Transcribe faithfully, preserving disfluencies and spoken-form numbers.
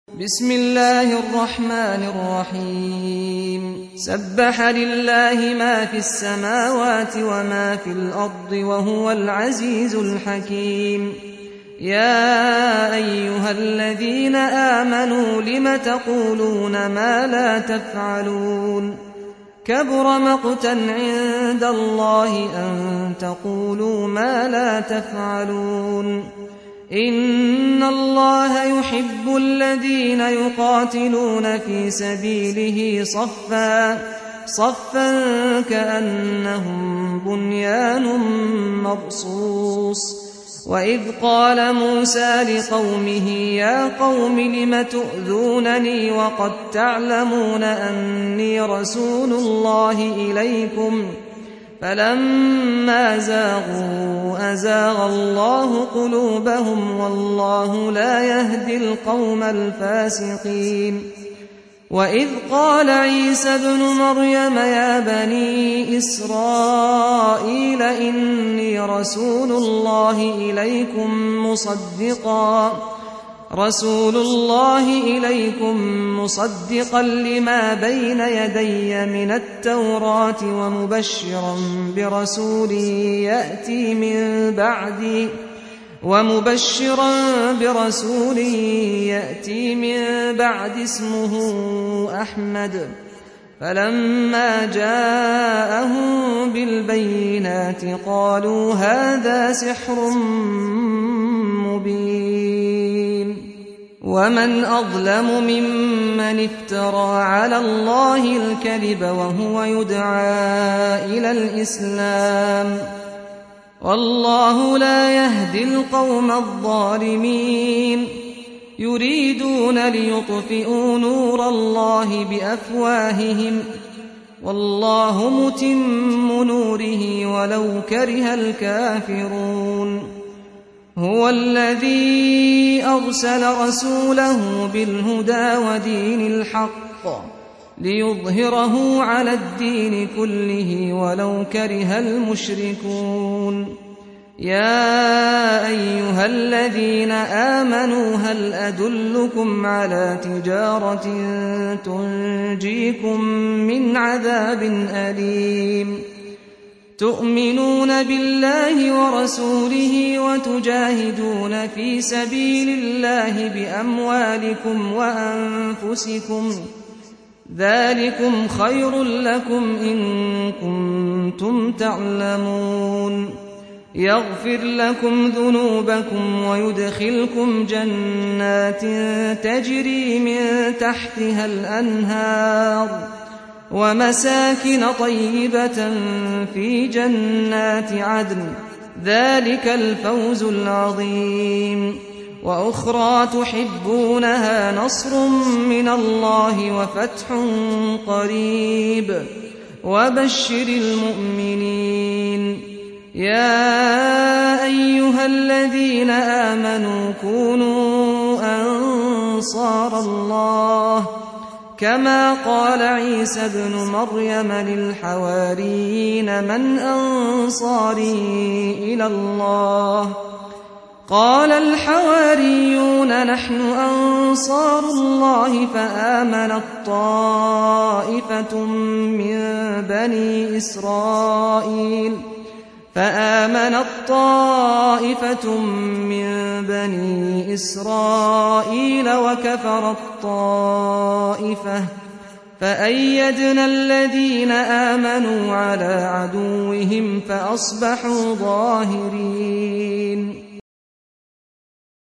بسم الله الرحمن الرحيم سبح لله ما في السماوات وما في الأرض وهو العزيز الحكيم يا أيها الذين آمنوا لم تقولون ما لا تفعلون كبر مقتا عند الله أن تقولوا ما لا تفعلون إن الله يحب الذين يقاتلون في سبيله صفا صفا كأنهم بنيان مرصوص وإذ قال موسى لقومه يا قوم لم تؤذونني وقد تعلمون أني رسول الله إليكم فلما زاغوا أزاغ الله قلوبهم والله لا يهدي القوم الفاسقين وإذ قال عيسى ابن مريم يا بني إسرائيل إني رسول الله إليكم مصدقا رسول الله إليكم مصدقا لما بين يدي من التوراة ومبشرا برسول يأتي من بعدي ومبشرا برسول يأتي من بعد اسمه أحمد فلما جاءهم بالبينات قالوا هذا سحر مبين ومن أظلم ممن افترى على الله الكذب وهو يدعى إلى الإسلام والله لا يهدي القوم الظالمين يريدون ليطفئوا نور الله بأفواههم والله متم نوره ولو كره الكافرون هو الذي أرسل رسوله بالهدى ودين الحق ليظهره على الدين كله ولو كره المشركون يا أيها الذين آمنوا هل أدلكم على تجارة تنجيكم من عذاب أليم تؤمنون بالله ورسوله وتجاهدون في سبيل الله بأموالكم وأنفسكم ذلكم خير لكم إن كنتم تعلمون يغفر لكم ذنوبكم ويدخلكم جنات تجري من تحتها الأنهار ومساكن طيبة في جنات عدن ذلك الفوز العظيم وأخرى تحبونها نصر من الله وفتح قريب وبشر المؤمنين يا أيها الذين آمنوا كونوا أنصار الله كما قال عيسى ابن مريم للحواريين من أنصاري إلى الله قال الحواريون نحن أنصار الله فآمنت طائفة من بني إسرائيل فآمنت طائفة من بني إسرائيل وكفرت طائفة فأيدنا الذين آمنوا على عدوهم فأصبحوا ظاهرين